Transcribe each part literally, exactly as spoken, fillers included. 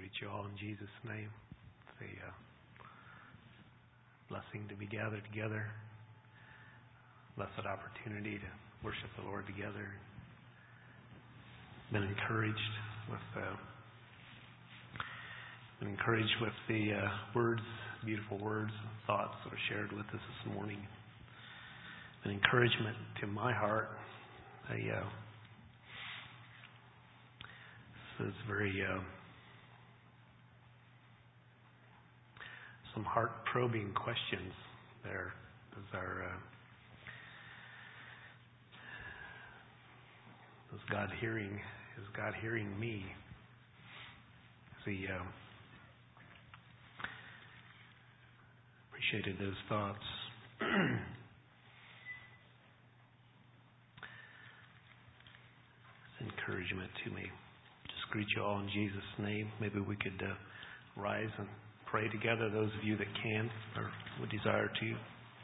greet you all in Jesus' name. It's a uh, blessing to be gathered together. Blessed opportunity to worship the Lord together. Been encouraged with uh, been encouraged with the uh, words, beautiful words, and thoughts that were shared with us this morning. An encouragement to my heart. A, uh, this is very uh, some heart-probing questions there. Is our uh, is God hearing? Is God hearing me? Is He uh, appreciated those thoughts. It's encouragement to me. Just greet you all in Jesus' name. Maybe we could uh, rise and pray together, those of you that can or would desire to.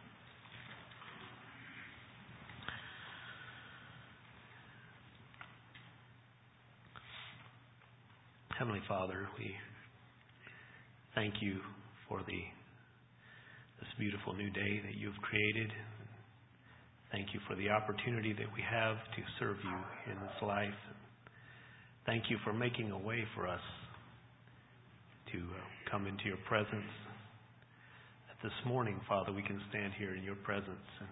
Heavenly Father, we thank you for the this beautiful new day that you've created. Thank you for the opportunity that we have to serve you in this life. Thank you for making a way for us to uh, come into your presence. That this morning, Father, we can stand here in your presence and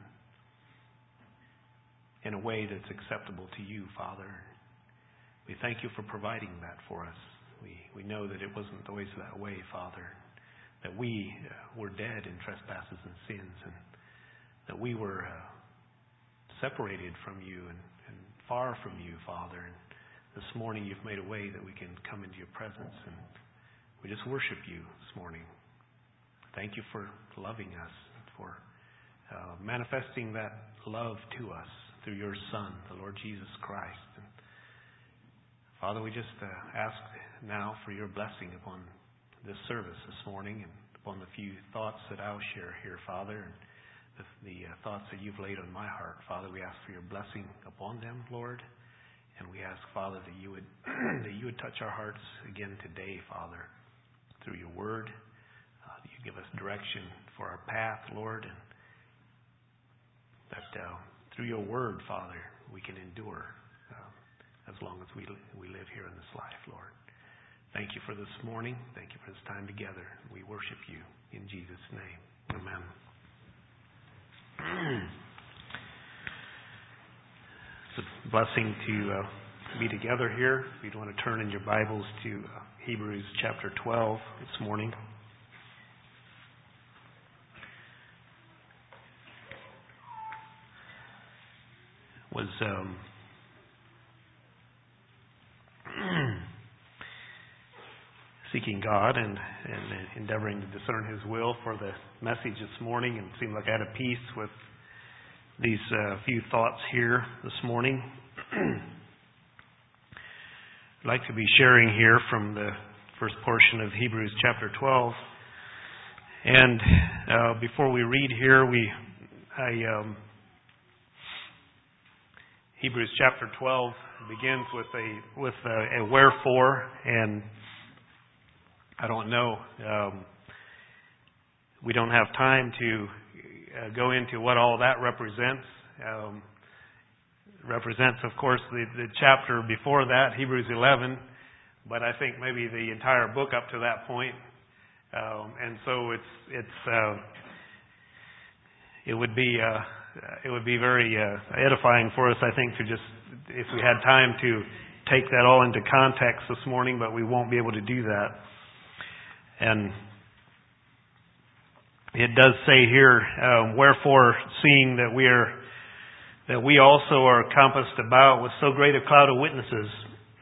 in a way that's acceptable to you, Father. We thank you for providing that for us. We we know that it wasn't always that way, Father. That we uh, were dead in trespasses and sins, and that we were uh, separated from you and, and far from you, Father. And this morning you've made a way that we can come into your presence, and we just worship you this morning. Thank you for loving us, for uh, manifesting that love to us through your Son, the Lord Jesus Christ. And Father, we just uh, ask now for your blessing upon this service this morning and upon the few thoughts that I'll share here, Father, and the, the uh, thoughts that you've laid on my heart. Father, we ask for your blessing upon them, Lord, and we ask, Father, that you would that you would touch our hearts again today, Father, through your word. Uh, that you give us direction for our path, Lord, and that uh, through your word, Father, we can endure uh, as long as we we live here in this life, Lord. Thank you for this morning. Thank you for this time together. We worship you in Jesus' name. Amen. It's a blessing to uh, be together here. If you'd want to turn in your Bibles to uh, Hebrews chapter twelve this morning. Was um, seeking God and, and endeavoring to discern His will for the message this morning, and it seemed like I had a piece with these uh, few thoughts here this morning. I'd like to be sharing here from the first portion of Hebrews chapter twelve. And uh, before we read here, we I um, Hebrews chapter twelve begins with a with a, a wherefore, and I don't know. Um, we don't have time to uh, go into what all that represents. Um, represents, of course, the, the chapter before that, Hebrews eleven, but I think maybe the entire book up to that point. Um, and so it's it's uh, it would be uh, it would be very uh, edifying for us, I think, to just if we had time to take that all into context this morning, but we won't be able to do that. And it does say here, um, wherefore, seeing that we are, that we also are compassed about with so great a cloud of witnesses.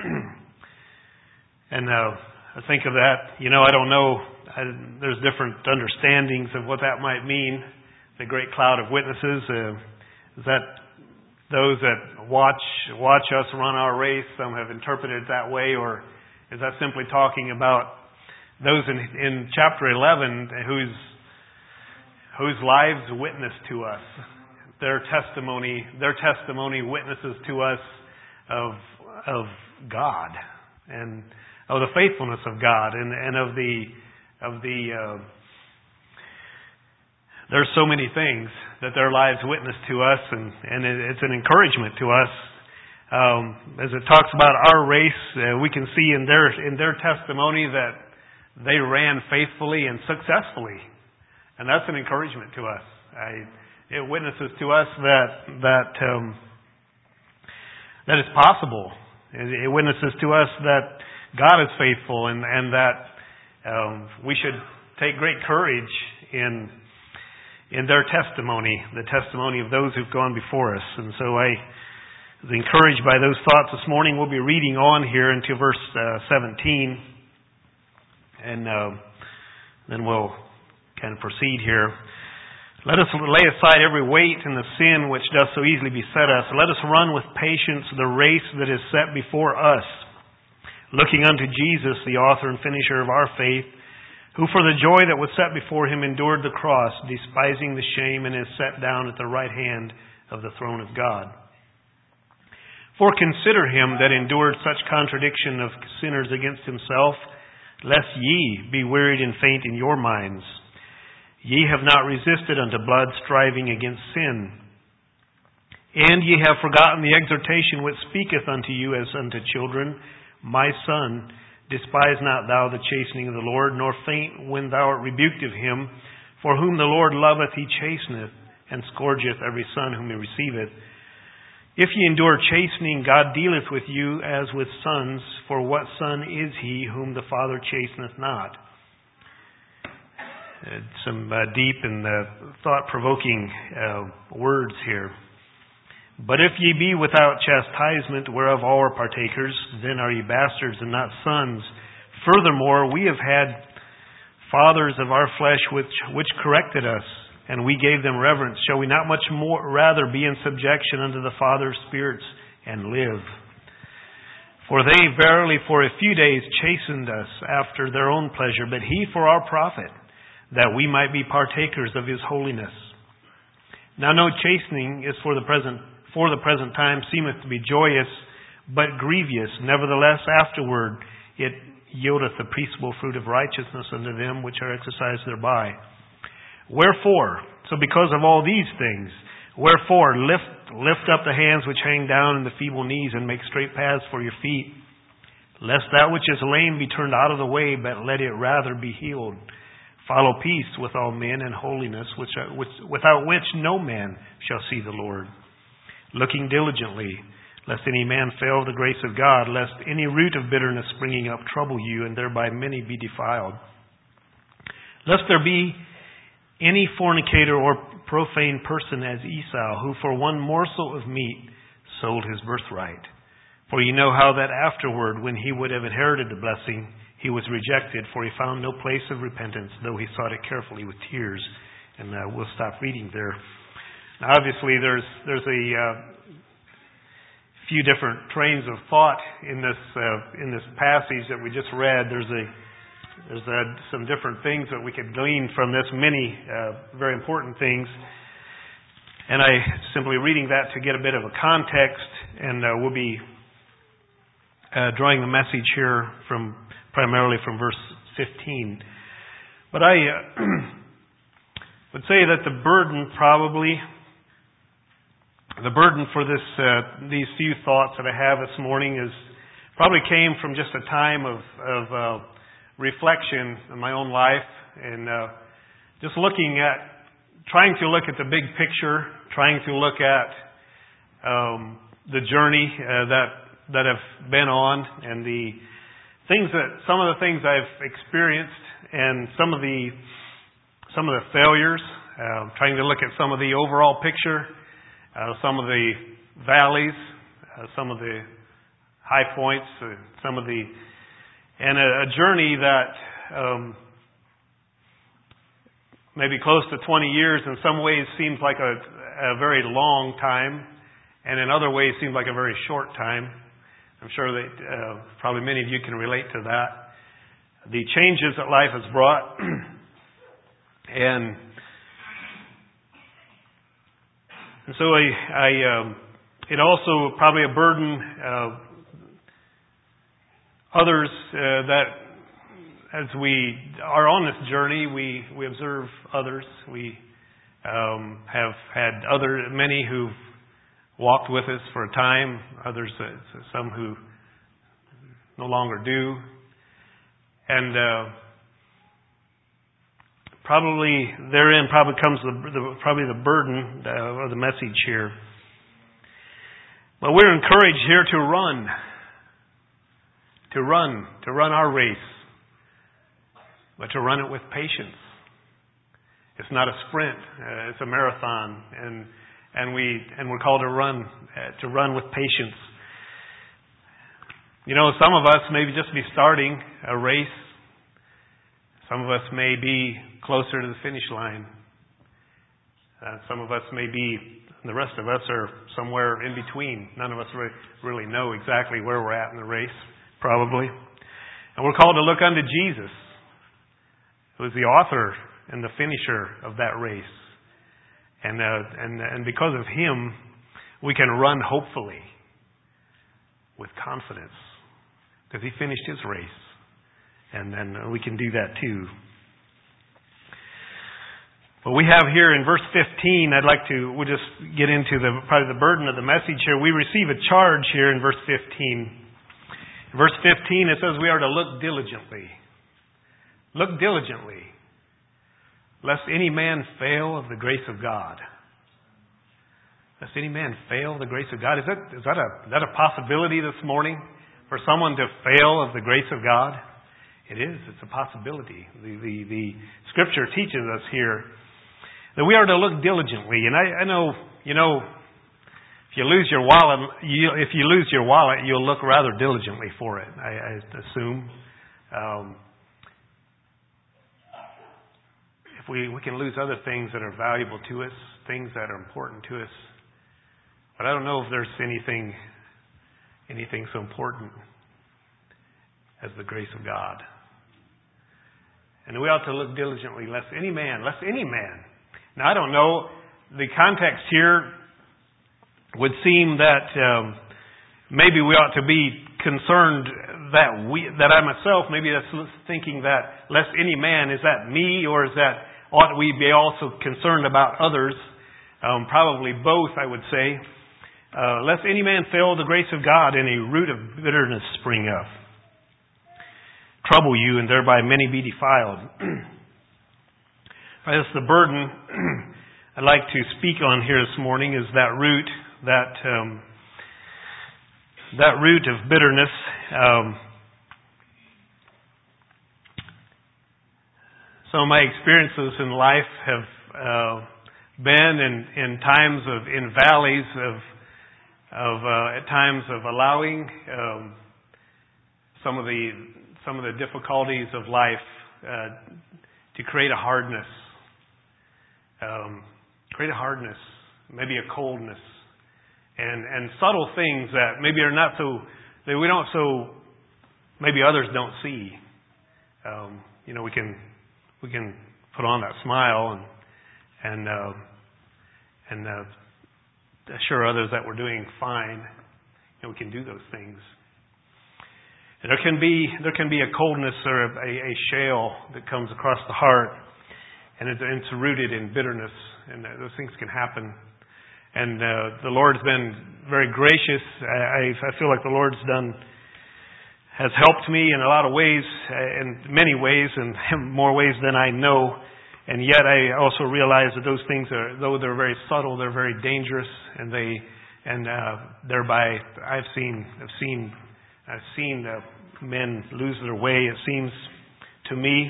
And uh, I think of that, you know, I don't know, I, there's different understandings of what that might mean, the great cloud of witnesses. Uh, is that those that watch watch us run our race? Some have interpreted it that way, or is that simply talking about those in, in chapter eleven whose whose lives witness to us, their testimony, their testimony witnesses to us of of God. And of the faithfulness of God and, and of the of the. Uh, there's so many things that their lives witness to us, and and it's an encouragement to us. Um, as it talks about our race, uh, we can see in their in their testimony that they ran faithfully and successfully, and that's an encouragement to us. I, it witnesses to us that that um, that it's possible. It witnesses to us that God is faithful, and and that um, we should take great courage in in their testimony, the testimony of those who've gone before us. And so I was encouraged by those thoughts this morning. We'll be reading on here into verse uh, seventeen, and uh, then we'll kind of proceed here. Let us lay aside every weight and the sin which does so easily beset us. Let us run with patience the race that is set before us, looking unto Jesus, the author and finisher of our faith, who for the joy that was set before him endured the cross, despising the shame, and is set down at the right hand of the throne of God. For consider him that endured such contradiction of sinners against himself, lest ye be wearied and faint in your minds. Ye have not resisted unto blood, striving against sin. And ye have forgotten the exhortation which speaketh unto you as unto children, My son, despise not thou the chastening of the Lord, nor faint when thou art rebuked of him. For whom the Lord loveth, he chasteneth, and scourgeth every son whom he receiveth. If ye endure chastening, God dealeth with you as with sons. For what son is he whom the Father chasteneth not? Uh, some uh, deep and uh, thought-provoking uh, words here. But if ye be without chastisement, whereof all are partakers, then are ye bastards and not sons. Furthermore, we have had fathers of our flesh which which corrected us, and we gave them reverence. Shall we not much more rather be in subjection unto the Father's spirits and live? For they verily for a few days chastened us after their own pleasure, but he for our profit, that we might be partakers of his holiness. Now no chastening is for the present for the present time seemeth to be joyous, but grievous. Nevertheless afterward it yieldeth the peaceable fruit of righteousness unto them which are exercised thereby. Wherefore, so because of all these things, wherefore lift lift up the hands which hang down and the feeble knees, and make straight paths for your feet, lest that which is lame be turned out of the way, but let it rather be healed. Follow peace with all men and holiness, which, which without which no man shall see the Lord. Looking diligently, lest any man fail the grace of God, lest any root of bitterness springing up trouble you, and thereby many be defiled. Lest there be any fornicator or profane person as Esau, who for one morsel of meat sold his birthright. For you know how that afterward, when he would have inherited the blessing, he was rejected, for he found no place of repentance, though he sought it carefully with tears. And uh, we'll stop reading there. Now, obviously, there's there's a uh, few different trains of thought in this uh, in this passage that we just read. There's a there's uh, some different things that we could glean from this. Many uh, very important things. And I simply reading that to get a bit of a context, and uh, we'll be uh, drawing the message here from. Primarily from verse fifteen. But I uh, would say that the burden probably, the burden for this uh, these few thoughts that I have this morning is probably came from just a time of, of uh, reflection in my own life, and uh, just looking at, trying to look at the big picture, trying to look at um, the journey uh, that that I've been on, and the Things that some of the things I've experienced, and some of the some of the failures. Uh, trying to look at some of the overall picture, uh, some of the valleys, uh, some of the high points, uh, some of the and a, a journey that um, maybe close to twenty years in some ways seems like a, a very long time, and in other ways seems like a very short time. I'm sure that uh, probably many of you can relate to that. The changes that life has brought, and and so I, I um, it also probably a burden uh, others uh, that as we are on this journey, we, we observe others. We um, have had other many who've walked with us for a time, others, uh, some who no longer do. And uh, probably therein probably comes the, the probably the burden uh, or the message here. But we're encouraged here to run, to run, to run our race, but to run it with patience. It's not a sprint; uh, it's a marathon, and and we and we're called to run, uh, to run with patience. You know, some of us may just be starting a race. Some of us may be closer to the finish line. Uh, some of us may be, the rest of us are somewhere in between. None of us re- really know exactly where we're at in the race, probably. And we're called to look unto Jesus, who is the author and the finisher of that race. And uh, and and because of Him, we can run hopefully, with confidence, because He finished His race. And then we can do that too. Well, we have here in verse fifteen, I'd like to, we'll just get into the probably the burden of the message here. We receive a charge here in verse fifteen. In verse fifteen, it says we are to look diligently. Look diligently, lest any man fail of the grace of God. Lest any man fail of the grace of God. Is that, is that a, is that a possibility this morning? For someone to fail of the grace of God? It is. It's a possibility. The, the, the Scripture teaches us here that we are to look diligently. And I, I know, you know, if you lose your wallet, you, if you lose your wallet, you'll look rather diligently for it, I, I assume. Um, if we, we can lose other things that are valuable to us, things that are important to us. But I don't know if there's anything, anything so important as the grace of God. And we ought to look diligently, lest any man, lest any man. Now, I don't know, the context here would seem that um, maybe we ought to be concerned that we, that I myself, maybe that's thinking that lest any man, is that me, or is that, ought we be also concerned about others? Um, probably both, I would say. Uh, lest any man fail the grace of God and a root of bitterness spring up, trouble you, and thereby many be defiled. That's the burden I'd like to speak on here this morning, is that root, that um, that root of bitterness. Um, some of my experiences in life have uh, been in, in times of, in valleys of, of uh, at times of allowing um, some of the some of the difficulties of life uh, to create a hardness, um, create a hardness, maybe a coldness, and and subtle things that maybe are not so, that we don't so, maybe others don't see. Um, you know, we can we can put on that smile and and uh, and uh, assure others that we're doing fine. And we can do those things. And there can be there can be a coldness or a, a shale that comes across the heart, and it's, it's rooted in bitterness, and those things can happen. And uh, the Lord's been very gracious. I, I feel like the Lord's done has helped me in a lot of ways, in many ways, and more ways than I know. And yet, I also realize that those things are, though they're very subtle, they're very dangerous, and they and uh, thereby I've seen I've seen. I've seen uh, men lose their way, it seems to me.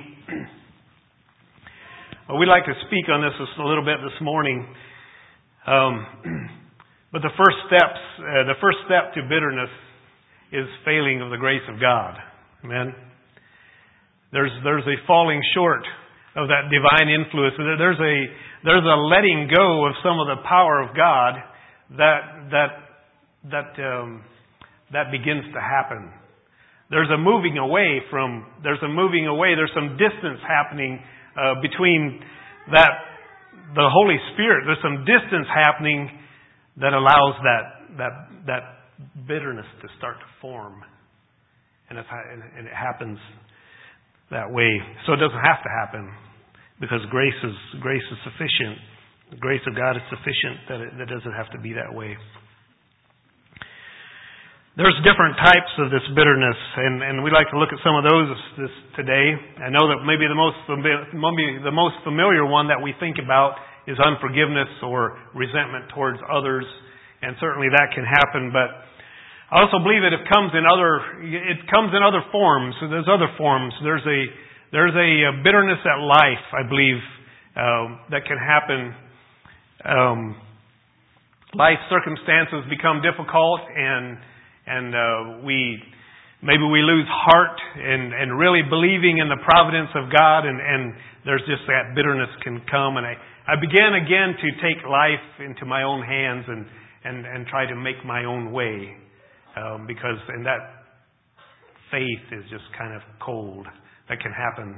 Well, we'd like to speak on this a little bit this morning. Um, but the first steps, uh, the first step to bitterness is failing of the grace of God. Amen. There's there's a falling short of that divine influence. There's a there's a letting go of some of the power of God that that that. Um, that begins to happen. There's a moving away from, there's a moving away, there's some distance happening uh, between that, the Holy Spirit. There's some distance happening that allows that, that, that bitterness to start to form. And, it's, and it happens that way. So it doesn't have to happen, because grace is grace is sufficient. The grace of God is sufficient that it that doesn't have to be that way. There's different types of this bitterness, and, and we'd like to look at some of those this today. I know that maybe the most maybe the most familiar one that we think about is unforgiveness or resentment towards others, and certainly that can happen. But I also believe that it comes in other it comes in other forms. So there's other forms. There's a there's a bitterness at life, I believe, uh, that can happen. Um, life circumstances become difficult, and And uh, we maybe we lose heart and, and really believing in the providence of God, and, and there's just that bitterness can come. And I, I began again to take life into my own hands and, and, and try to make my own way. Um, because and that faith is just kind of cold. That can happen.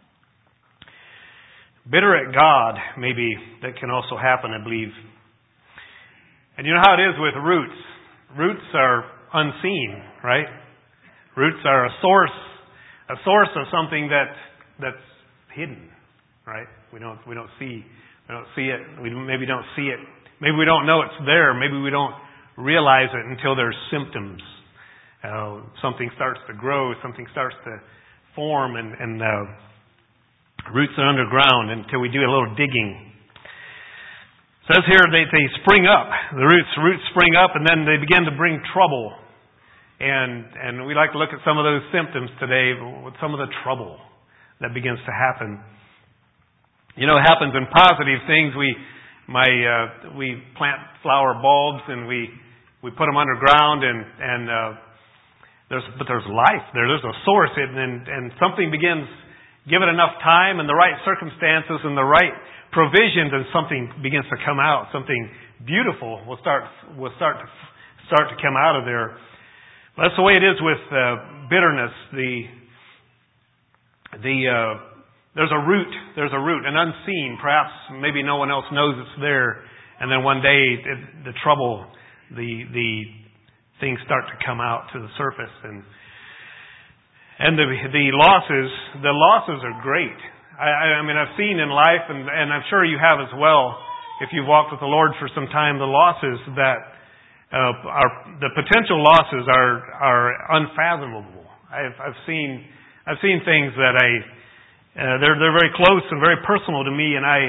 Bitter at God, maybe, that can also happen, I believe. And you know how it is with roots. Roots are unseen, right? Roots are a source, a source of something that that's hidden, right? We don't we don't see we don't see it. We maybe don't see it. Maybe we don't know it's there. Maybe we don't realize it until there's symptoms. Uh, something starts to grow. Something starts to form, and, and uh, roots are underground until we do a little digging. It says here they, they spring up. The roots roots spring up, and then they begin to bring trouble. And and we like to look at some of those symptoms today, with some of the trouble that begins to happen. You know, it happens in positive things. We my uh, we plant flower bulbs, and we we put them underground, and and uh, there's but there's life there. There's a source, and and, and something begins. Give it enough time and the right circumstances and the right provisions, and something begins to come out. Something beautiful will start will start to start to come out of there. That's the way it is with uh, bitterness. The the uh, there's a root. There's a root, an unseen. Perhaps maybe no one else knows it's there, and then one day it, the trouble, the the things start to come out to the surface, and and the the losses the losses are great. I, I mean, I've seen in life, and, and I'm sure you have as well, if you've walked with the Lord for some time, the losses that uh, are the potential losses are are unfathomable. I've I've seen I've seen things that I uh, they're they're very close and very personal to me, and I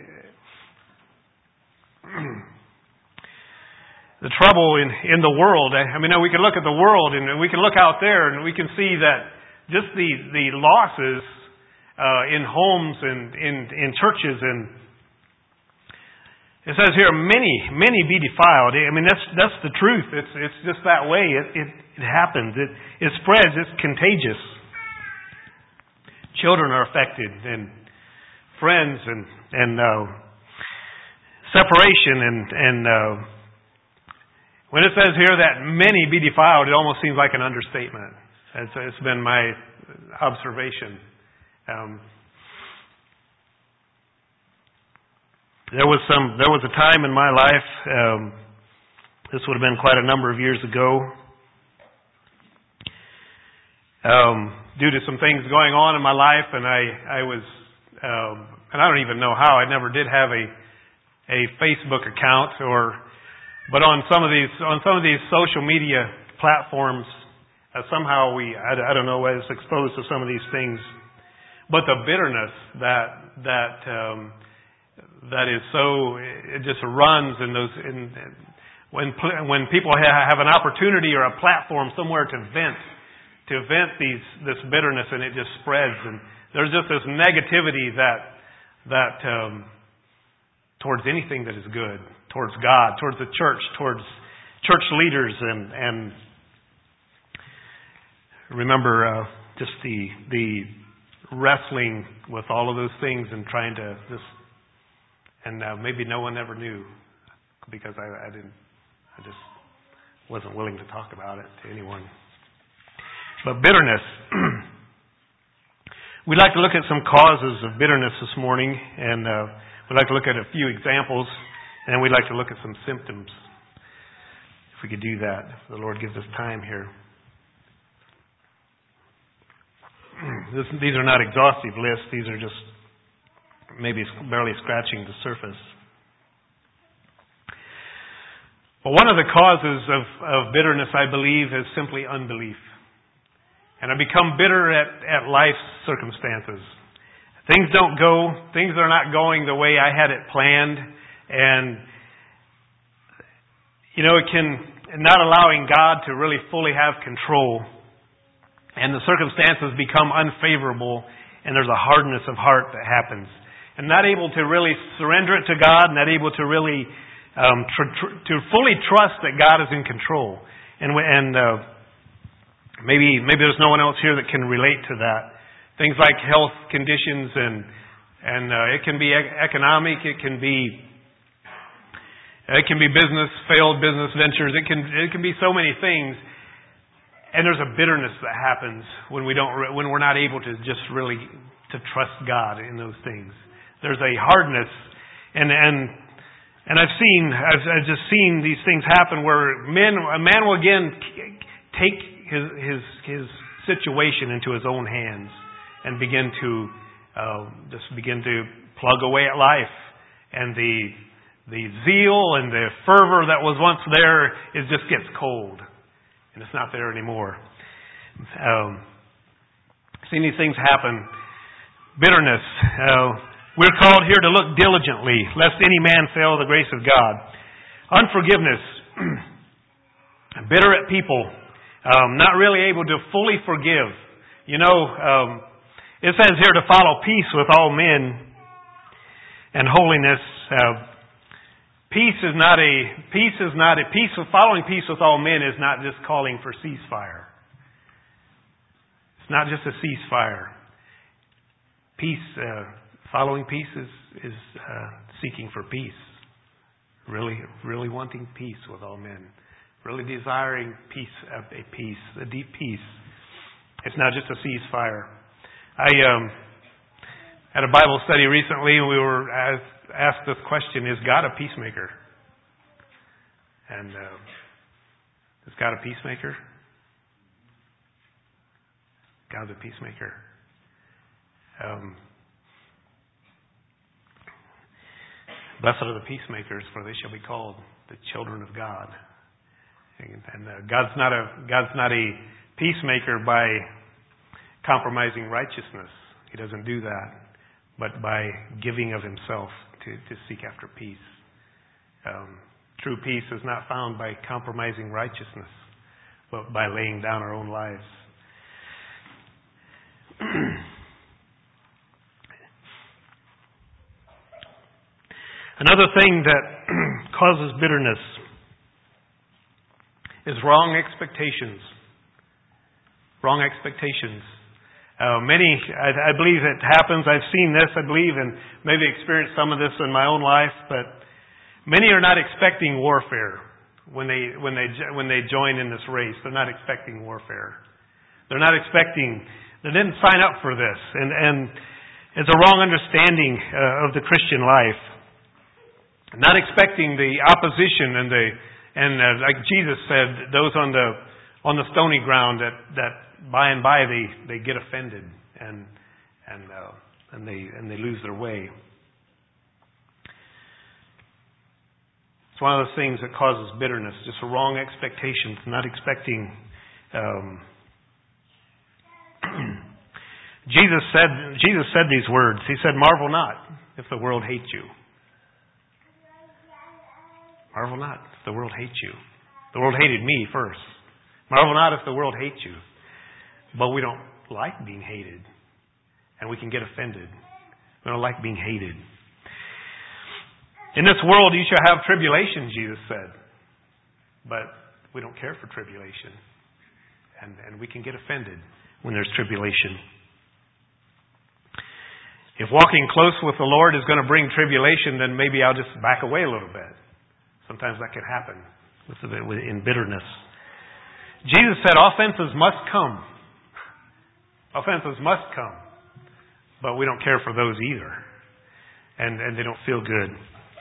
the trouble in in the world. I, I mean, we can look at the world, and we can look out there, and we can see that just the the losses. Uh, in homes and in, in churches, and it says here, many, many be defiled. I mean, that's that's the truth. It's it's just that way. It it, it happens. It it spreads. It's contagious. Children are affected, and friends, and and uh, separation, and and uh, when it says here that many be defiled, it almost seems like an understatement. It's it's been my observation. Um, there was some. There was a time in my life. Um, this would have been quite a number of years ago. Um, due to some things going on in my life, and I, I was, um, and I don't even know how. I never did have a a Facebook account, or, but on some of these on some of these social media platforms, uh, somehow we. I, I don't know. I was exposed to some of these things. But the bitterness that that um, that is so it just runs in those in, when when people have an opportunity or a platform somewhere to vent to vent these this bitterness, and it just spreads, and there's just this negativity that that um, towards anything that is good, towards God, towards the church, towards church leaders, and and remember uh, just the the. wrestling with all of those things and trying to just, and uh, maybe no one ever knew because I, I didn't, I just wasn't willing to talk about it to anyone. But bitterness. We'd like to look at some causes of bitterness this morning, and uh, we'd like to look at a few examples, and we'd like to look at some symptoms. If we could do that, if the Lord gives us time here. this, these are not exhaustive lists. These are just maybe barely scratching the surface. But one of the causes of, of bitterness, I believe, is simply unbelief. And I become bitter at, at life's circumstances. Things don't go, things are not going the way I had it planned. And, you know, it can, not allowing God to really fully have control. And the circumstances become unfavorable, and there's a hardness of heart that happens. And not able to really surrender it to God, not able to really Um, tr- tr- to fully trust that God is in control, and and uh, maybe maybe there's no one else here that can relate to that. Things like health conditions, and and uh, it can be e- economic, it can be it can be business, failed business ventures. It can it can be so many things, and there's a bitterness that happens when we don't re- when we're not able to just really to trust God in those things. There's a hardness, and and. And I've seen, I've, I've just seen these things happen where men, a man will again take his his his situation into his own hands and begin to uh, just begin to plug away at life, and the the zeal and the fervor that was once there, it just gets cold, and it's not there anymore. Um, seen these things happen. Bitterness. Uh, We're called here to look diligently, lest any man fail the grace of God. Unforgiveness. Bitter at people. Um, not really able to fully forgive. You know, um, it says here to follow peace with all men and holiness. Uh, peace is not a, peace is not a, peace of following peace with all men is not just calling for ceasefire. It's not just a ceasefire. Peace, uh, Following peace is, is uh, seeking for peace. Really, really wanting peace with all men. Really desiring peace, a peace, a deep peace. It's not just a ceasefire. I um, had a Bible study recently, and we were asked this question: is God a peacemaker? And uh, is God a peacemaker? God's a peacemaker. Um, Blessed are the peacemakers, for they shall be called the children of God. And uh, God's not a God's not a peacemaker by compromising righteousness. He doesn't do that, but by giving of Himself to, to seek after peace. Um, true peace is not found by compromising righteousness, but by laying down our own lives. Another thing that causes bitterness is wrong expectations. Wrong expectations. Uh, many, I, I believe it happens. I've seen this, I believe, and maybe experienced some of this in my own life. But many are not expecting warfare when they when they when they join in this race. They're not expecting warfare. They're not expecting. They didn't sign up for this, and and it's a wrong understanding uh, of the Christian life. Not expecting the opposition and the and uh, like Jesus said, those on the on the stony ground that, that by and by they, they get offended and and uh, and they and they lose their way. It's one of those things that causes bitterness, just a wrong expectations, not expecting. Um, Jesus said Jesus said these words. He said, "Marvel not if the world hates you." Marvel not if the world hates you. The world hated me first. Marvel not if the world hates you. But we don't like being hated. And we can get offended. We don't like being hated. In this world you shall have tribulation, Jesus said. But we don't care for tribulation. And, and we can get offended when there's tribulation. If walking close with the Lord is going to bring tribulation, then maybe I'll just back away a little bit. Sometimes that can happen in bitterness. Jesus said offenses must come. Offenses must come. But we don't care for those either. And, and they don't feel good.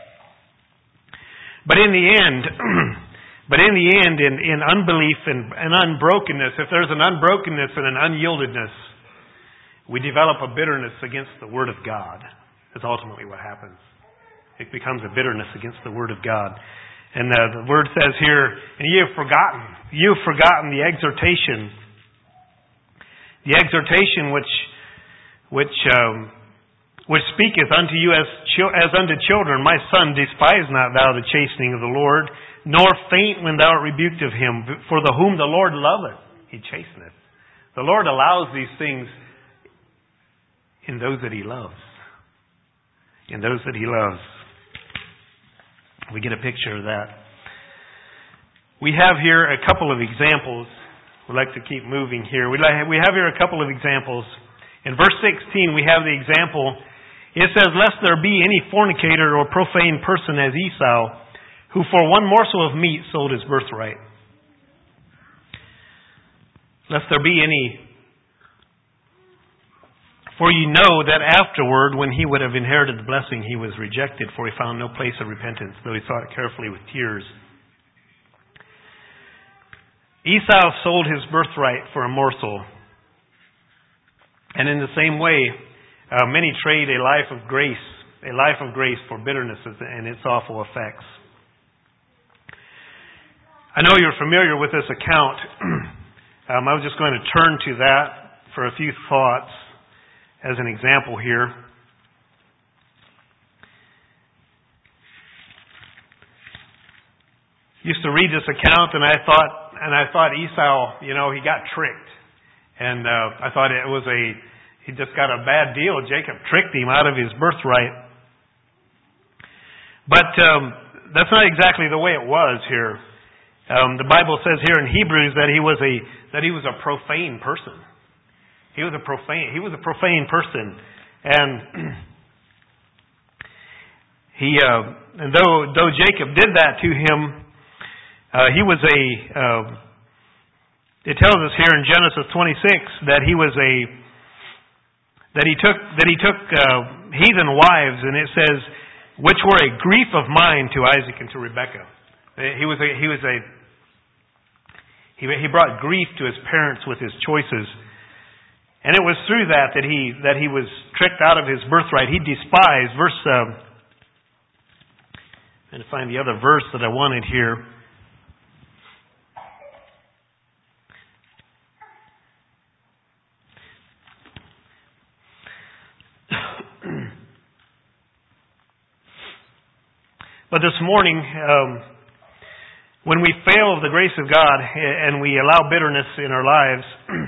But in the end, but in the end, in, in unbelief and, and unbrokenness, if there's an unbrokenness and an unyieldedness, we develop a bitterness against the Word of God. That's ultimately what happens. It becomes a bitterness against the Word of God. And uh, the Word says here, and ye have forgotten, you have forgotten the exhortation, the exhortation which, which, um, which speaketh unto you as, as unto children. My son, despise not thou the chastening of the Lord, nor faint when thou art rebuked of him. For the whom the Lord loveth, he chasteneth. The Lord allows these things in those that he loves. In those that he loves. We get a picture of that. We have here a couple of examples. We'd like to keep moving here. We have here a couple of examples. In verse sixteen, we have the example. It says, lest there be any fornicator or profane person as Esau, who for one morsel of meat sold his birthright. Lest there be any. For ye know that afterward, when he would have inherited the blessing, he was rejected, for he found no place of repentance, though he sought it carefully with tears. Esau sold his birthright for a morsel. And in the same way, uh, many trade a life of grace, a life of grace for bitterness and its awful effects. I know you're familiar with this account. um, I was just going to turn to that for a few thoughts as an example here. Used to read this account, and I thought, and I thought Esau, you know, he got tricked, and uh, I thought it was a, he just got a bad deal. Jacob tricked him out of his birthright, but um, that's not exactly the way it was here. Um, the Bible says here in Hebrews that he was a that he was a profane person. He was a profane. He was a profane person, and he. Uh, and though though Jacob did that to him, uh, he was a. Uh, it tells us here in Genesis twenty-six that he was a. That he took that he took uh, heathen wives, and it says, which were a grief of mine to Isaac and to Rebekah. He was a. He was a. He he brought grief to his parents with his choices. And it was through that that he that he was tricked out of his birthright. He despised verse. Um, I'm going to find the other verse that I wanted here. But this morning, um, when we fail of the grace of God and we allow bitterness in our lives.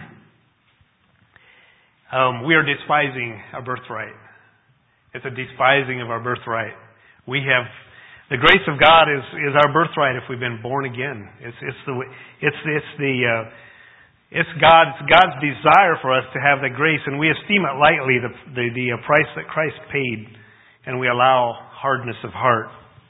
Um, we are despising our birthright. It's a despising of our birthright. We have the grace of God is, is our birthright if we've been born again. It's it's the it's it's the uh, it's God's God's desire for us to have the grace, and we esteem it lightly the the, the price that Christ paid, and we allow hardness of heart.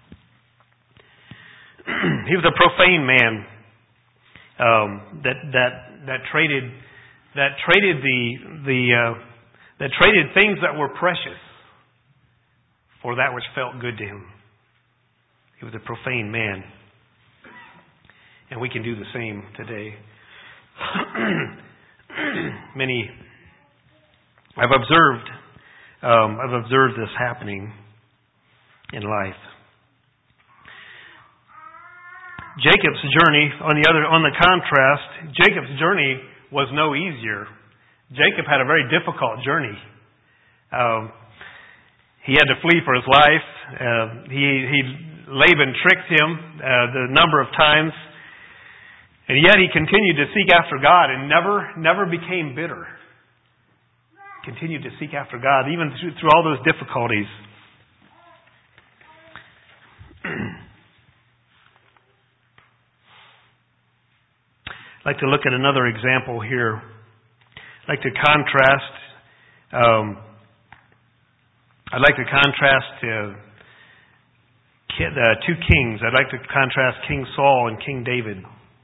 He was a profane man um, that that that traded. That traded the the uh, that traded things that were precious for that which felt good to him. He was a profane man, and we can do the same today. Many I've observed um, I've observed this happening in life. Jacob's journey, on the other on the contrast, Jacob's journey was no easier. Jacob had a very difficult journey. Um, he had to flee for his life. Uh, he, he Laban tricked him uh, the number of times, and yet he continued to seek after God and never, never became bitter. Continued to seek after God even through, through all those difficulties. I'd like to look at another example here. I'd like to contrast. Um, I'd like to contrast uh, uh, two kings. I'd like to contrast King Saul and King David.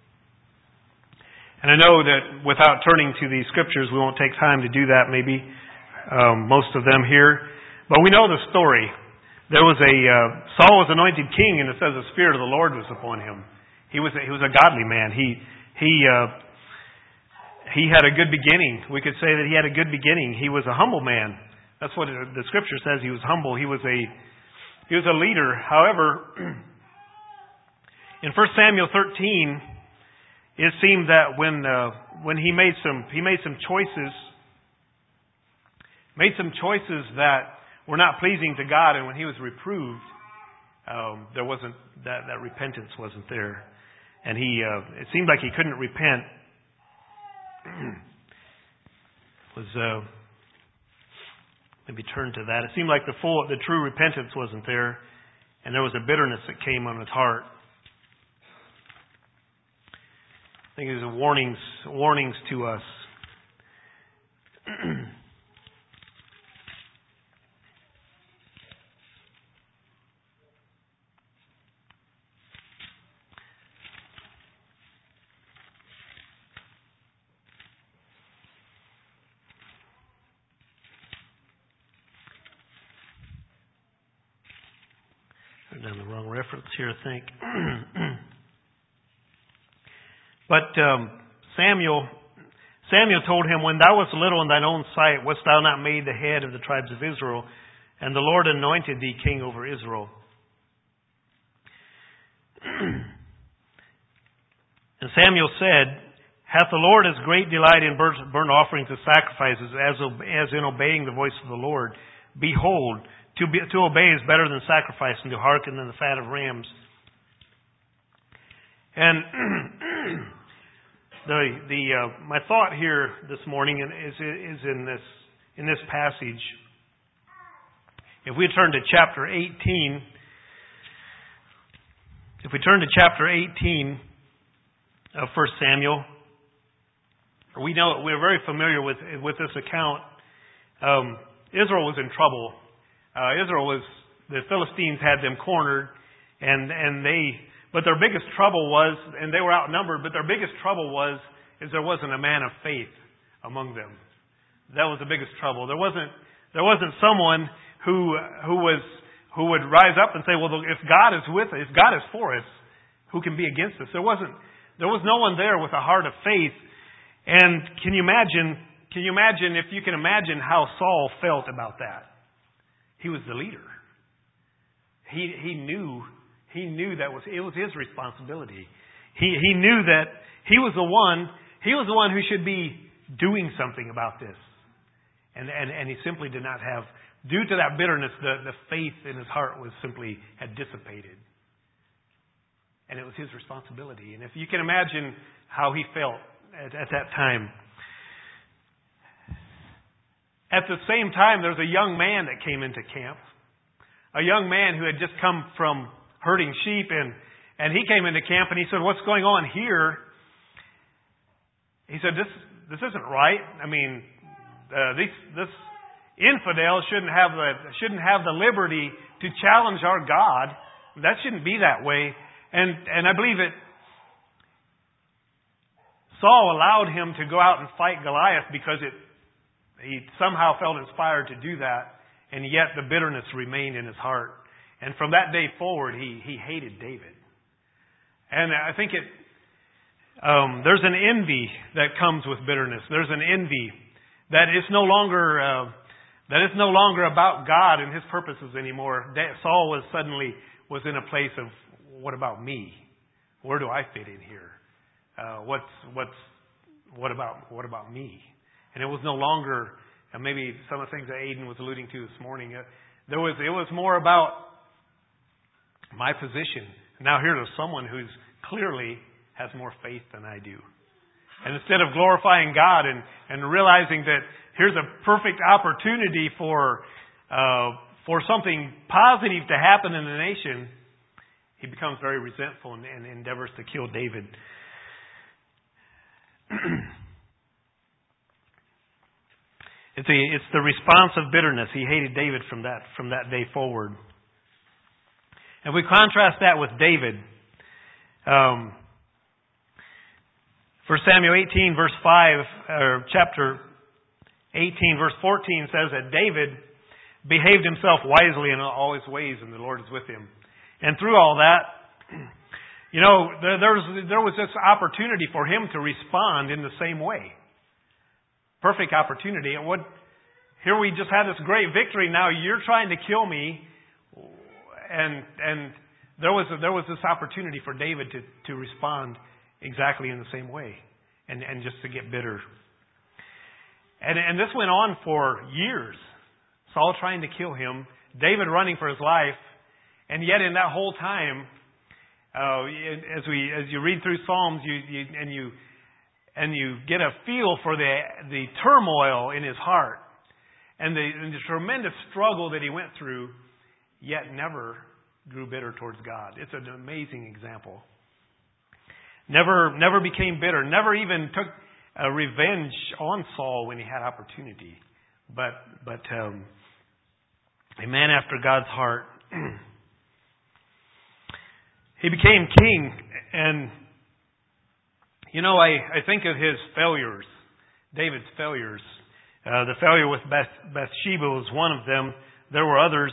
And I know that without turning to these scriptures, we won't take time to do that. Maybe um, most of them here, but we know the story. There was a uh, Saul was anointed king, and it says the Spirit of the Lord was upon him. He was a, he was a godly man. He He uh, he had a good beginning. We could say that he had a good beginning. He was a humble man. That's what the Scripture says. He was humble. He was a he was a leader. However, in First Samuel thirteen, it seemed that when uh, when he made some he made some choices, made some choices that were not pleasing to God, and when he was reproved, um, there wasn't that that repentance wasn't there, and he uh, it seemed like he couldn't repent. was uh, maybe turn to that. It seemed like the full the true repentance wasn't there, and there was a bitterness that came on his heart. I think these are warnings warnings to us. Down the wrong reference here, I think. But um, Samuel, Samuel told him, "When thou wast little in thine own sight, wast thou not made the head of the tribes of Israel? And the Lord anointed thee king over Israel." And Samuel said, "Hath the Lord as great delight in burnt offerings and sacrifices as as in obeying the voice of the Lord? Behold, To, be, to obey is better than sacrifice, and to hearken than the fat of rams." And the the uh, my thought here this morning is is in this in this passage. If we turn to chapter eighteen, if we turn to chapter eighteen of First Samuel, we know we're very familiar with with this account. Um, Israel was in trouble. Uh, Israel was, the Philistines had them cornered, and, and they, but their biggest trouble was, and they were outnumbered, but their biggest trouble was, is there wasn't a man of faith among them. That was the biggest trouble. There wasn't, there wasn't someone who, who was, who would rise up and say, well, if God is with us, if God is for us, who can be against us? There wasn't, there was no one there with a heart of faith. And can you imagine, can you imagine, if you can imagine how Saul felt about that? He was the leader. He he knew he knew that was it was his responsibility. He he knew that he was the one he was the one who should be doing something about this. And and, and he simply did not have, due to that bitterness, the, the faith in his heart was simply had dissipated. And it was his responsibility. And if you can imagine how he felt at, at that time. At the same time, there was a young man that came into camp. A young man who had just come from herding sheep, and, and he came into camp and he said, "What's going on here?" He said, this this isn't right. I mean, uh, this, this infidel shouldn't have the shouldn't have the liberty to challenge our God. That shouldn't be that way. And and I believe it. Saul allowed him to go out and fight Goliath because it. He somehow felt inspired to do that, and yet the bitterness remained in his heart. And from that day forward, he he hated David. And I think it um, there's an envy that comes with bitterness. There's an envy that it's no longer uh, that it's no longer about God and His purposes anymore. Saul was suddenly was in a place of, what about me? Where do I fit in here? Uh, what's what's what about what about me? And it was no longer, and maybe some of the things that Aiden was alluding to this morning, uh, there was it was more about my position. Now here's someone who's clearly has more faith than I do. And instead of glorifying God and, and realizing that here's a perfect opportunity for uh, for something positive to happen in the nation, he becomes very resentful and, and endeavors to kill David. It's, a, it's the response of bitterness. He hated David from that from that day forward. And we contrast that with David. Um, First Samuel eighteen, verse five, or chapter eighteen, verse fourteen says that David behaved himself wisely in all his ways, and the Lord is with him. And through all that, you know, there, there was there was this opportunity for him to respond in the same way. perfect opportunity. And what, here we just had this great victory. Now you're trying to kill me. And, and there was, there was this opportunity for David to, to respond exactly in the same way. And, and just to get bitter. And, and this went on for years. Saul trying to kill him. David running for his life. And yet in that whole time, uh, as we as you read through Psalms, you, you and you and you get a feel for the the turmoil in his heart and the, and the tremendous struggle that he went through, yet never grew bitter towards God. It's an amazing example. Never never became bitter. Never even took a revenge on Saul when he had opportunity. But but um, a man after God's heart. He became king, and you know, I, I think of his failures, David's failures. Uh, the failure with Beth, Bathsheba was one of them. There were others.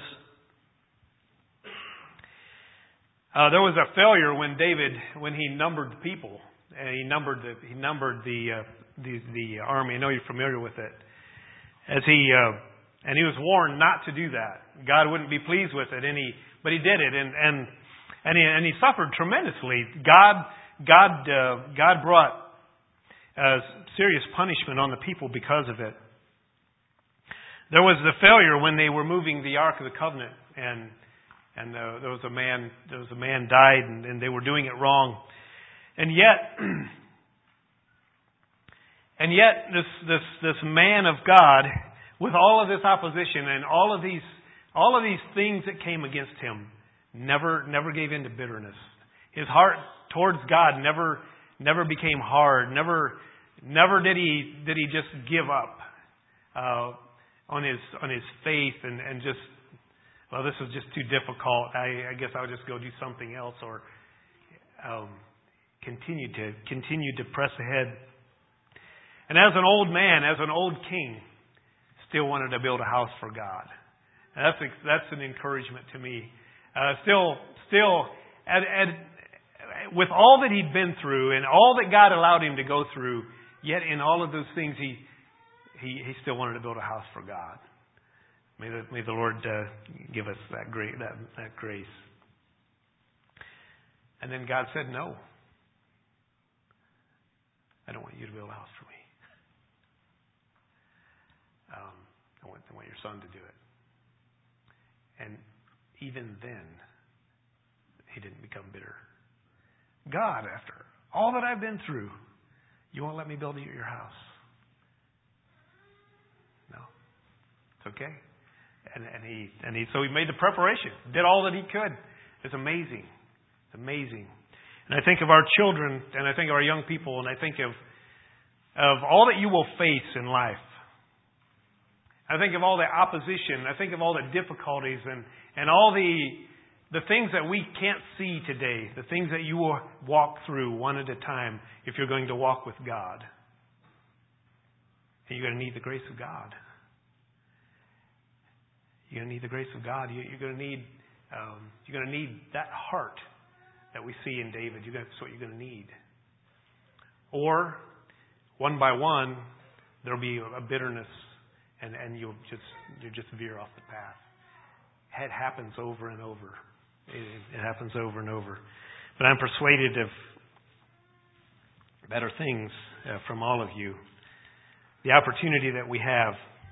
Uh, there was a failure when David, when he numbered the people, and he numbered the he numbered the uh, the, the army. I know you're familiar with it. As he uh, and he was warned not to do that. God wouldn't be pleased with it, and he but he did it, and and. And he, and he suffered tremendously. God, God, uh, God brought uh, serious punishment on the people because of it. There was the failure when they were moving the Ark of the Covenant, and and uh, there was a man, there was a man died, and, and they were doing it wrong. And yet, and yet, this this this man of God, with all of this opposition and all of these all of these things that came against him. Never, never gave in to bitterness. His heart towards God never, never became hard. Never, never did he did he just give up uh, on his on his faith and, and just, well, this is just too difficult. I, I guess I'll just go do something else, or um, continue to continue to press ahead. And as an old man, as an old king, still wanted to build a house for God. And that's that's an encouragement to me. Uh, still, still, and, and with all that he'd been through and all that God allowed him to go through, yet in all of those things, he he, he still wanted to build a house for God. May the, may the Lord uh, give us that great that that grace. And then God said, "No, I don't want you to build a house for me. Um, I want I want your son to do it." And even then, he didn't become bitter. God, after all that I've been through, you won't let me build you your house? No, it's okay. And, and he and he so he made the preparation, did all that he could. It's amazing. It's amazing. And I think of our children, and I think of our young people, and I think of of all that you will face in life. I think of all the opposition. I think of all the difficulties and, and all the the things that we can't see today. The things that you will walk through one at a time if you're going to walk with God. And you're going to need the grace of God. You're going to need the grace of God. You're going to need um, you're going to need that heart that we see in David. You're going to, that's what you're going to need. Or one by one, there'll be a bitterness. And, and you'll just you just veer off the path. It happens over and over. It, it happens over and over. But I'm persuaded of better things uh, from all of you. The opportunity that we have.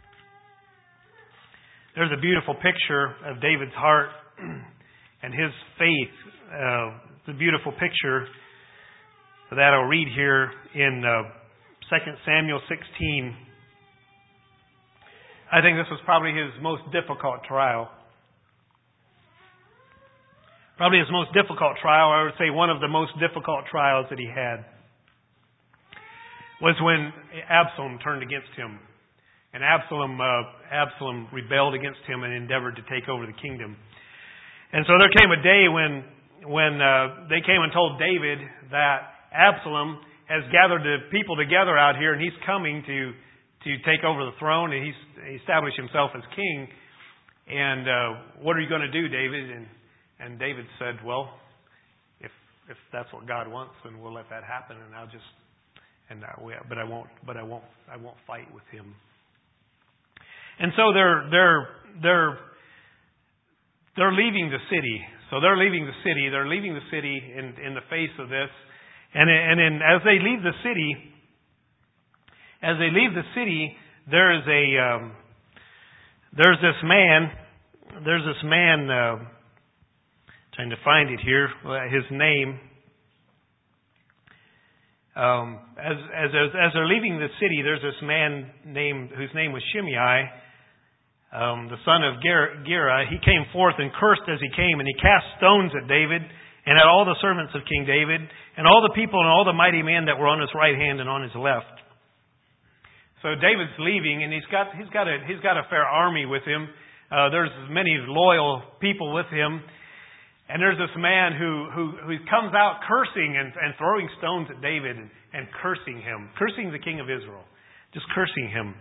There's a beautiful picture of David's heart and his faith. Uh, it's a beautiful picture that I'll read here in uh, Second Samuel sixteen. I think this was probably his most difficult trial. Probably his most difficult trial, I would say one of the most difficult trials that he had, was when Absalom turned against him. And Absalom, uh, Absalom rebelled against him and endeavored to take over the kingdom. And so there came a day when, when uh, they came and told David that Absalom has gathered the people together out here and he's coming to to take over the throne, and he's established himself as king. And uh, what are you going to do, David? And and David said, well, if if that's what God wants, then we'll let that happen, and I'll just and uh, we, but I won't. But I won't. I won't fight with him. And so they're they're they're they're leaving the city. So they're leaving the city. They're leaving the city in in the face of this, and and then as they leave the city, as they leave the city, there is a um, there's this man. There's this man. Uh, trying to find it here. His name. Um, as, as as they're leaving the city, there's this man named whose name was Shimei, um, the son of Gera. He came forth and cursed as he came, and he cast stones at David and at all the servants of King David and all the people and all the mighty men that were on his right hand and on his left. So David's leaving, and he's got he's got a he's got a fair army with him. Uh, there's many loyal people with him. And there's this man who, who, who comes out cursing and, and throwing stones at David and, and cursing him, cursing the king of Israel, just cursing him.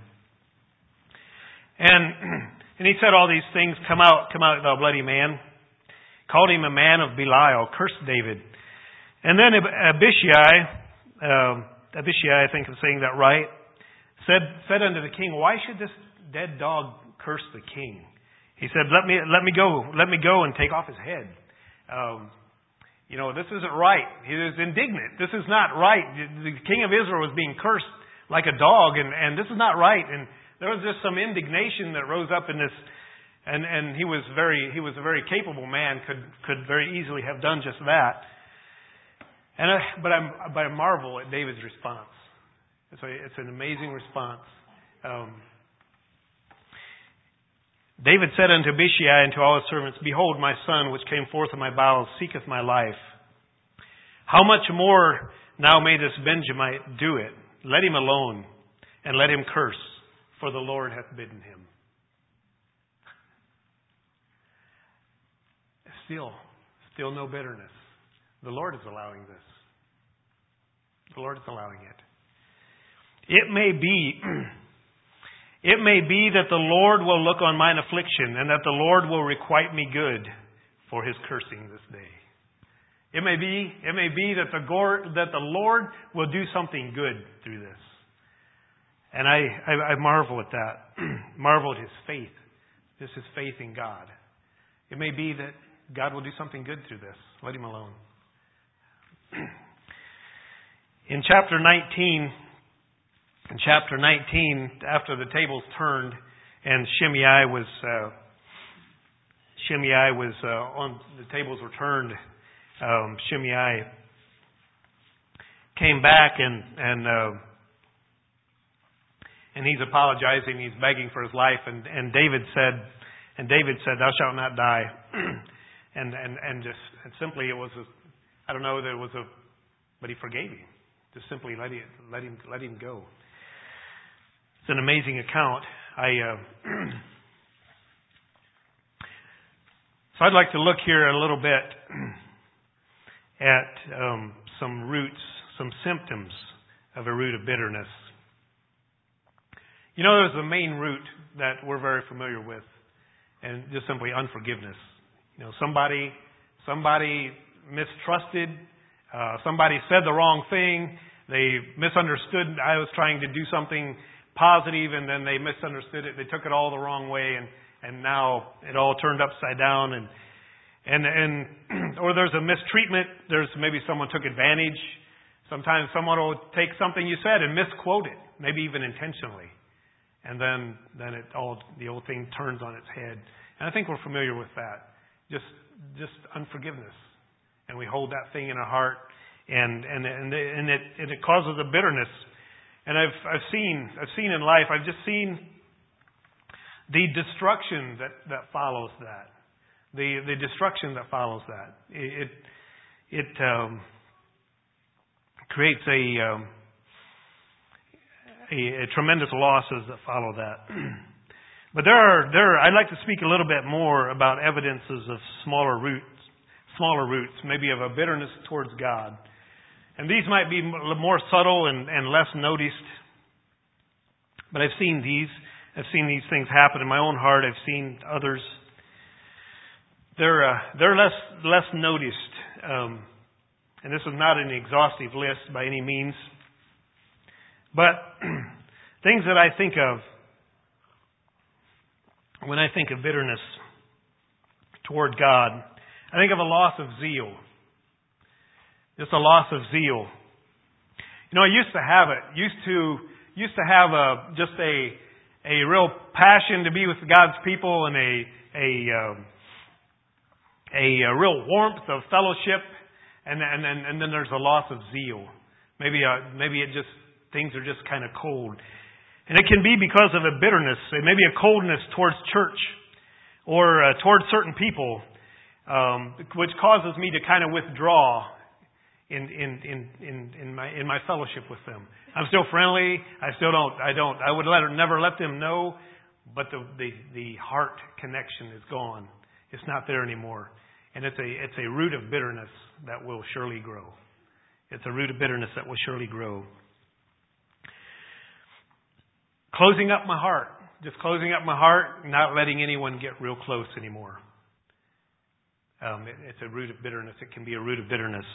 And and he said all these things, come out, come out, thou bloody man. Called him a man of Belial, cursed David. And then Abishai, um, Abishai, I think I'm saying that right, said said unto the king, why should this dead dog curse the king? He said, let me let me go, let me go and take off his head. Um, you know, this isn't right. He was indignant. This is not right. The king of Israel was being cursed like a dog, and, and this is not right. And there was just some indignation that rose up in this. And, and he was very he was a very capable man. Could could very easily have done just that. And I, but I but I marvel at David's response. It's a, it's an amazing response. Um, David said unto Abishai and to all his servants, behold, my son, which came forth of my bowels, seeketh my life. How much more now may this Benjamite do it? Let him alone, and let him curse, for the Lord hath bidden him. Still, still no bitterness. The Lord is allowing this. The Lord is allowing it. It may be... It may be that the Lord will look on mine affliction, and that the Lord will requite me good for his cursing this day. It may be, it may be that the that the Lord will do something good through this. And I, I, I marvel at that. Marvel at his faith. This is faith in God. It may be that God will do something good through this. Let him alone. In chapter nineteen, In chapter nineteen, after the tables turned and Shimei was uh, Shimei was uh, on the tables were turned, um, Shimei came back and and uh, and he's apologizing. He's begging for his life, and, and David said, and David said, "Thou shalt not die," and and and just and simply it was a, I don't know, there was a, but he forgave him. Just simply let him let him let him go. It's an amazing account. I uh, so I'd like to look here a little bit at um, some roots, some symptoms of a root of bitterness. You know, there's the main root that we're very familiar with, and just simply unforgiveness. You know, somebody somebody mistrusted, uh, somebody said the wrong thing, they misunderstood. I was trying to do something positive, and then they misunderstood it. They took it all the wrong way, and, and now it all turned upside down. And and and or there's a mistreatment. There's maybe someone took advantage. Sometimes someone will take something you said and misquote it, maybe even intentionally, and then then it all the whole thing turns on its head. And I think we're familiar with that. Just just unforgiveness, and we hold that thing in our heart, and and and and it and it causes a bitterness. And I've I've seen I've seen in life I've just seen the destruction that, that follows that, the the destruction that follows that. It it um, creates a, um, a a tremendous losses that follow that. But there are there are, I'd like to speak a little bit more about evidences of smaller roots, smaller roots, maybe of a bitterness towards God. And these might be more subtle and, and less noticed. But I've seen these. I've seen these things happen in my own heart. I've seen others. They're uh, they're less less noticed. Um, and this is not an exhaustive list by any means. But things that I think of when I think of bitterness toward God, I think of a loss of zeal. Just a loss of zeal. You know, I used to have it. Used to used to have a just a a real passion to be with God's people and a a um, a, a real warmth of fellowship, and and and, and then there's a loss of zeal. Maybe uh, maybe it just things are just kind of cold. And it can be because of a bitterness, maybe a coldness towards church or uh, towards certain people, um, which causes me to kind of withdraw in in, in in in my in my fellowship with them. I'm still friendly. I still don't. I don't. I would let never let them know, but the the the heart connection is gone. It's not there anymore, and it's a it's a root of bitterness that will surely grow. It's a root of bitterness that will surely grow. Closing up my heart. Just closing up my heart, not letting anyone get real close anymore. Um, it, it's a root of bitterness. It can be a root of bitterness.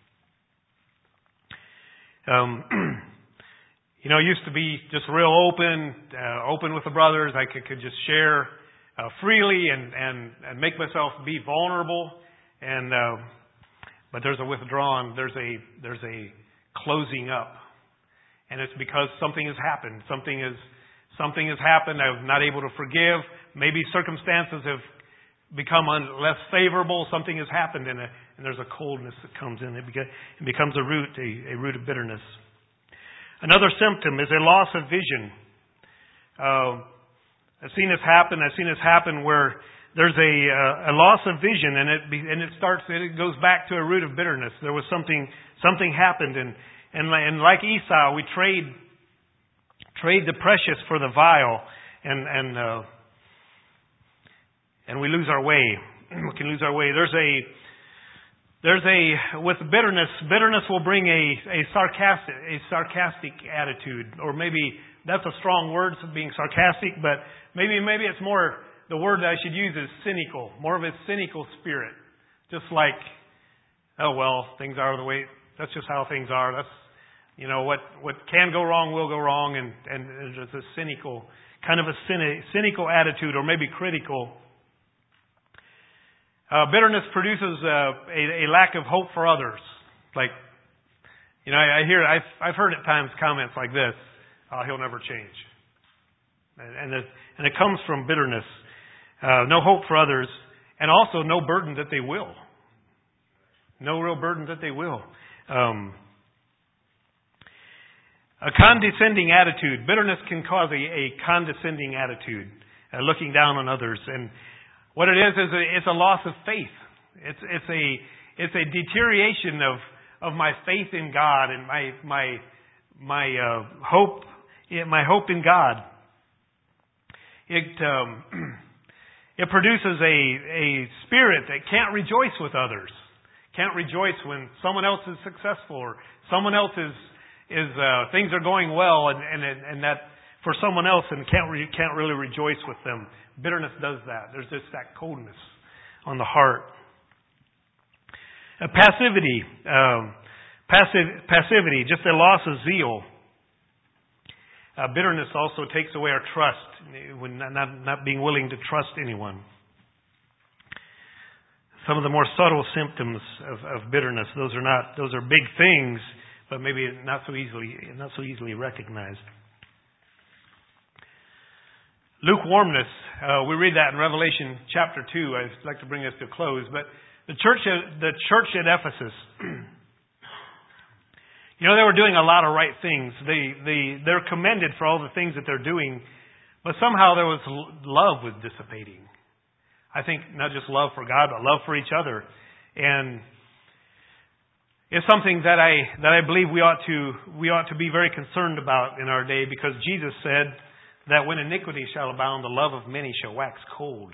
Um, you know, it used to be just real open, uh, open with the brothers. I could, could just share uh, freely and, and, and make myself be vulnerable. And uh, but there's a withdrawn. There's a there's a closing up, and it's because something has happened. Something is. Something has happened. I'm not able to forgive. Maybe circumstances have become un- less favorable. Something has happened, and, a, and there's a coldness that comes in. It, beca- it becomes a root, a, a root of bitterness. Another symptom is a loss of vision. Uh, I've seen this happen. I've seen this happen where there's a, uh, a loss of vision, and it be, and it starts. It goes back to a root of bitterness. There was something something happened, and and, and like Esau, we trade. Trade the precious for the vile, and and uh, and we lose our way. We can lose our way. There's a there's a with bitterness. Bitterness will bring a a sarcastic a sarcastic attitude, or maybe that's a strong word, being sarcastic. But maybe maybe it's more the word that I should use is cynical, more of a cynical spirit. Just like, oh well, things are the way. That's just how things are. That's You know, what, what can go wrong will go wrong, and, and there's a cynical, kind of a cynical attitude, or maybe critical. Uh, bitterness produces uh, a, a lack of hope for others. Like, you know, I, I hear, I've, I've heard at times comments like this, oh, he'll never change. And, and, it, and it comes from bitterness. Uh, no hope for others, and also no burden that they will. No real burden that they will. Um, A condescending attitude. Bitterness can cause a, a condescending attitude, uh, looking down on others. And what it is is a, it's a loss of faith. It's it's a it's a deterioration of of my faith in God and my my my uh, hope my hope in God. It um, it produces a a spirit that can't rejoice with others, can't rejoice when someone else is successful or someone else is. is uh, things are going well, and, and and that for someone else, and can't re, can't really rejoice with them. Bitterness does that. There's just that coldness on the heart. Uh, passivity, um, passive passivity, just a loss of zeal. Uh, bitterness also takes away our trust, when not, not not being willing to trust anyone. Some of the more subtle symptoms of, of bitterness. Those are not those are big things, but maybe not so easily not so easily recognized. Lukewarmness. Uh, we read that in Revelation chapter two. I'd like to bring this to a close, but the church at, the church at Ephesus, you know, they were doing a lot of right things. They they they're commended for all the things that they're doing, but somehow there was love was dissipating. I think not just love for God, but love for each other, and it's something that I that I believe we ought to we ought to be very concerned about in our day, because Jesus said that when iniquity shall abound, the love of many shall wax cold.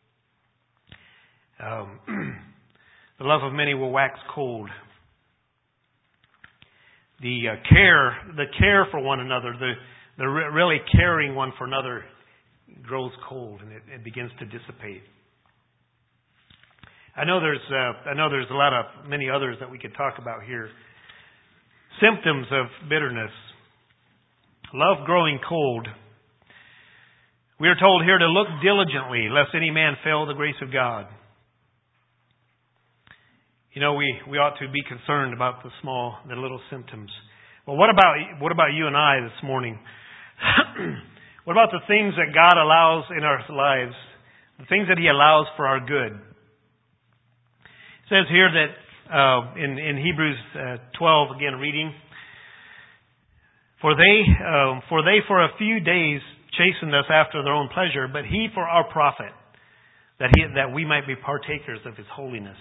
Um, the love of many will wax cold. The uh, care the care for one another, the the re- really caring one for another, grows cold, and it, it begins to dissipate. I know there's uh, I know there's a lot of many others that we could talk about here. Symptoms of bitterness. love growing cold. We are told here to look diligently, lest any man fail the grace of God. You know, we, we ought to be concerned about the small, the little symptoms. Well, what about what about you and I this morning? What about the things that God allows in our lives? The things that He allows for our good? It says here that uh, in, in Hebrews uh, twelve, again reading, For they, uh, for they for a few days chastened us after their own pleasure, but He for our profit, that He that we might be partakers of His holiness.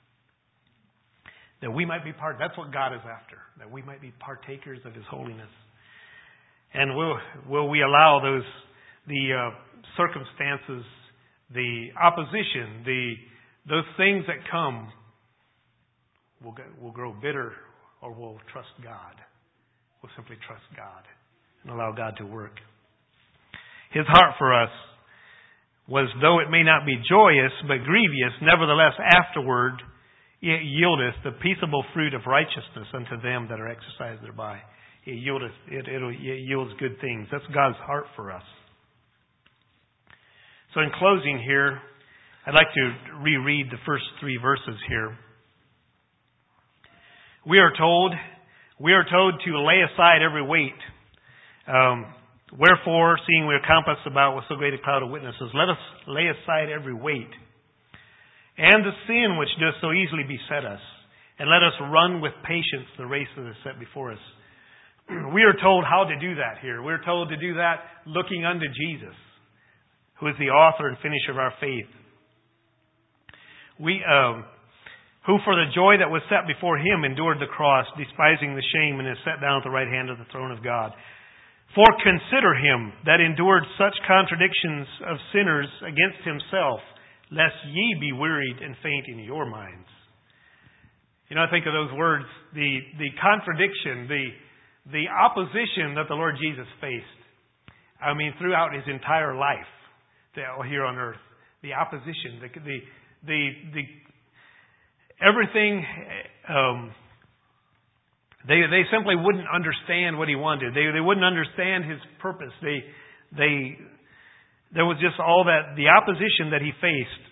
That we might be part. That's what God is after. That we might be partakers of His holiness. And will will we allow those the uh, circumstances, the opposition, the those things that come, will will grow bitter, or we'll trust God? We'll simply trust God and allow God to work. His heart for us was, though it may not be joyous but grievous, nevertheless afterward it yieldeth the peaceable fruit of righteousness unto them that are exercised thereby. It yieldeth, it, it'll, it yields good things. That's God's heart for us. So in closing here, I'd like to reread the first three verses here. We are told, we are told to lay aside every weight. Um, Wherefore, seeing we are compassed about with so great a cloud of witnesses, let us lay aside every weight and the sin which does so easily beset us, and let us run with patience the race that is set before us. We are told how to do that here. We're told to do that looking unto Jesus, who is the author and finisher of our faith. We, um, who for the joy that was set before Him endured the cross, despising the shame, and is set down at the right hand of the throne of God. For consider Him that endured such contradictions of sinners against Himself, lest ye be wearied and faint in your minds. You know, I think of those words, the, the contradiction, the, the opposition that the Lord Jesus faced. I mean, throughout His entire life here on earth. The opposition, the, the, the, the everything, um, They they simply wouldn't understand what He wanted. They they wouldn't understand His purpose. They they there was just all that the opposition that He faced.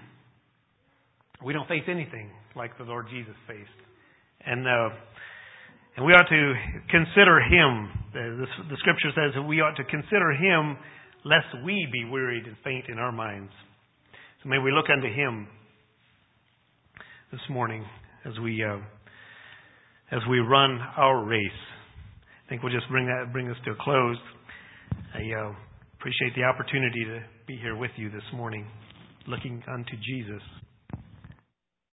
We don't face anything like the Lord Jesus faced, and uh, and we ought to consider Him. The, the, the Scripture says that we ought to consider Him, lest we be wearied and faint in our minds. So may we look unto Him this morning as we. Uh, As we run our race. I think we'll just bring that bring us to a close. I uh, appreciate the opportunity to be here with you this morning, looking unto Jesus.